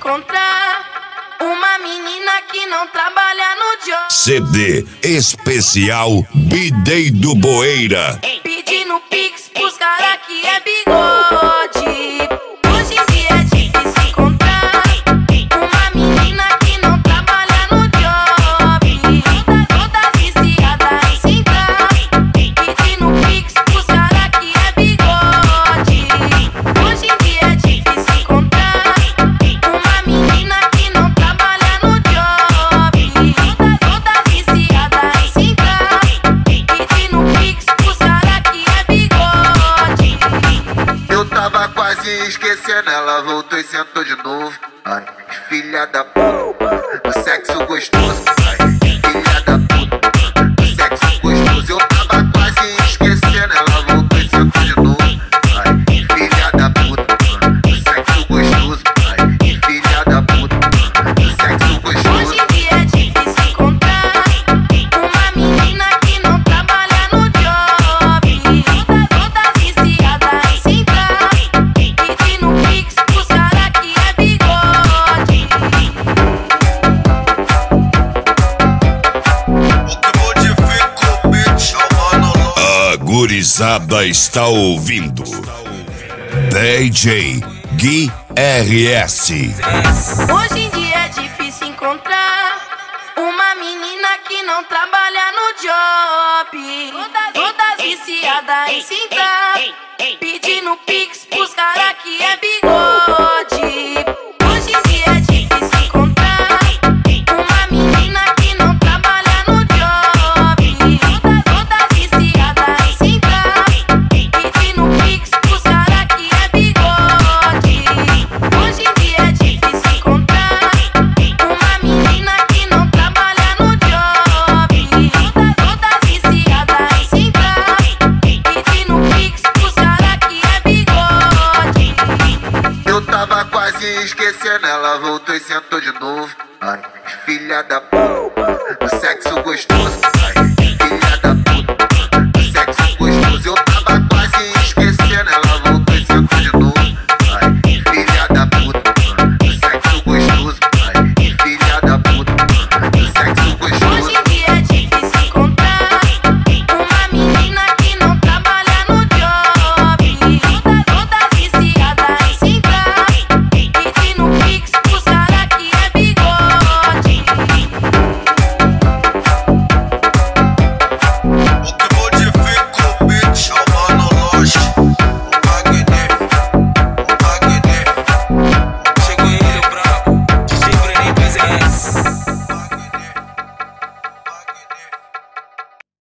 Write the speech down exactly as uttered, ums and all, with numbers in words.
encontrar uma menina que não trabalha no job. C D especial B-Day do Boeira. Pedindo pix pros cara que é bigode. Hoje em dia é difícil encontrar uma menina que não trabalha no job. Toda viciada em sentar, pedindo pix pros cara que é bigode. Hoje em dia é difícil encontrar uma menina que não trabalha no job. Toda viciada em sentar, pedindo pix pros cara que é bigode. Eu tava quase esquecendo, ela voltou e sentou de novo. Ai, filha da puta, o sexo gostoso. Ai, filha da puta, o sexo gostoso. Eu tava quase esquecendo, ela voltou e sentou de novo. Ai, filha da puta, o sexo gostoso. Ai, filha da puta, o sexo gostoso. Hoje em dia é difícil encontrar uma menina que não trabalha no job. Toda viciada em sentar, pedindo pix pros cara que é bigode. A gurizada está ouvindo D J Gui R S. Hoje em dia é difícil encontrar uma menina que não trabalha no job. Toda viciada em sentar, pedindo pix pros cara que é bigode. Hoje em dia é difícil encontrar uma menina que não trabalha no job. Toda viciada em sentar, pedindo pix pros cara que é bigode. Hoje em dia é difícil encontrar uma menina que não trabalha no job. Toda viciada em sentar, pedindo pix pros cara que é bigode. Eu tava quase esquecendo, ela voltou e sentou de novo. Ai, filha da puta, o sexo gostoso.